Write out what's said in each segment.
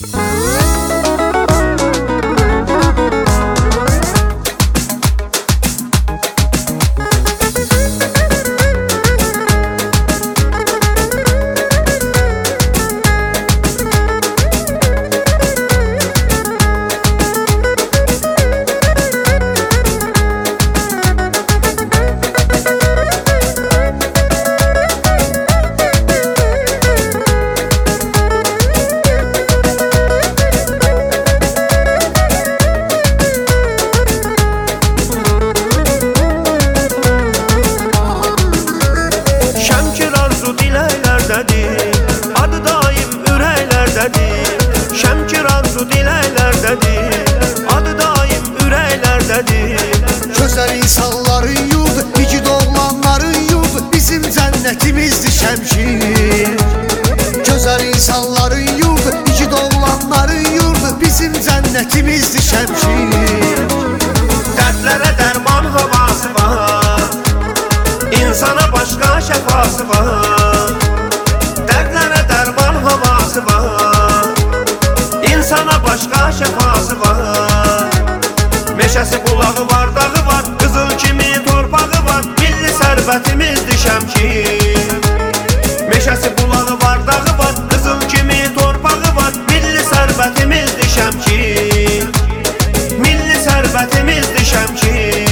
Adı daim ürəklərdədir. Şəmkir arzu diləklərdədir. Adı daim ürəklərdədir. Gözəl insanların yurdu, igid oğlanların yurdu, bizim cənnətimizdir Şəmkir. Gözəl insanların yurdu, igid oğlanların yurdu, bizim cənnətimizdir Şəmkir. Dərdlərə dərman havası var, insana başqa şəfası var. Dərdlərə dərman havası var, insana başqa şəfası var. Meşəsi bulağı var, dağı var, qızıl kimi torpağı var, milli sərvətimizdir Şəmkir. Meşəsi bulağı var, dağı var, qızıl kimi torpağı var, milli sərvətimizdir Şəmkir. Milli sərvətimizdir Şəmkir.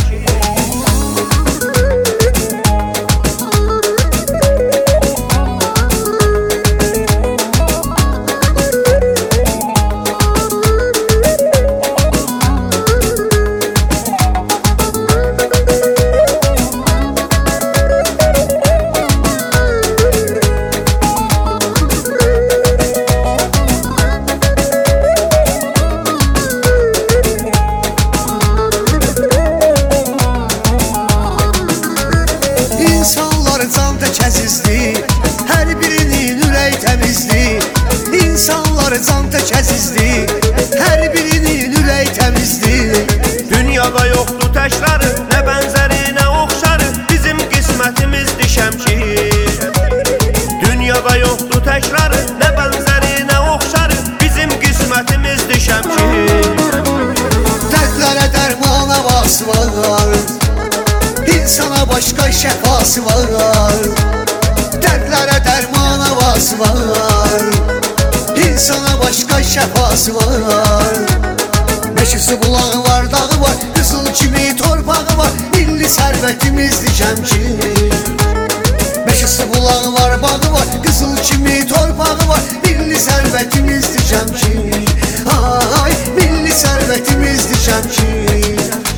İnsanlar can təkəzizdir, hər birinin ürək təmizdir. İnsanlar can təkəzizdir, hər birinin ürək təmizdir. Dünyada yoxdur təkrarı, nə bənzəri, nə oxşarı, bizim qismətimizdir Şəmkir. Dünyada yoxdur təkrarı, nə bənzəri, nə oxşarı, bizim qismətimizdir Şəmkir. Dərdlərə dərman havası var, insana başqa şəfası var. Dərdlərə dərman havası var, insana başqa şəfası var. Meşəsi bulağı var, dağı var, qızıl kimi torpağı var, milli sərvətimizdir Şəmkir. Meşəsi bulağı var, bağı var, qızıl kimi torpağı var, milli sərvətimizdir Şəmkir. Ay, milli sərvətimizdir Şəmkir.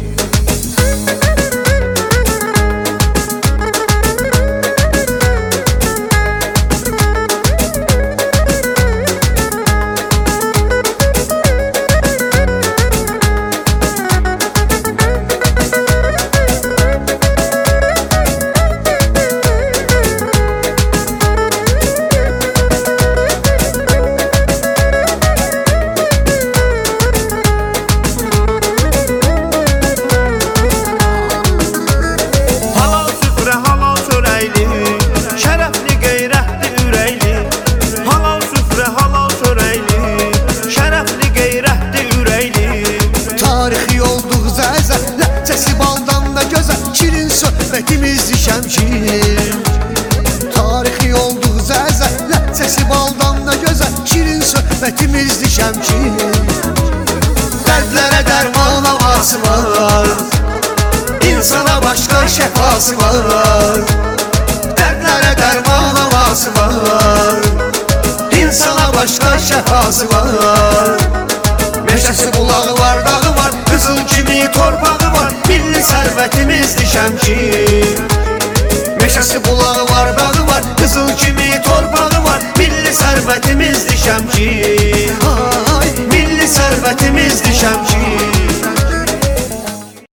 Söhbətimizdir Şəmkir. Tarixi olduqca əzəl, ləhcəsi baldan da gözəl, şirin söhbətimizdir Şəmkir. Dərdlərə dərman havası var, insana başqa şəfası var. Dərdlərə dərman havası var, insana başqa şəfası var. Meşəsi bulağı var, dağı var, qızıl kimi torpağı var, milli sərvətimizdir Şəmkir. Meşəsi bulağı var, dağı var, qızıl kimi torpağı var, milli sərvətimizdir Şəmkir. Ay, milli sərvətimizdir Şəmkir.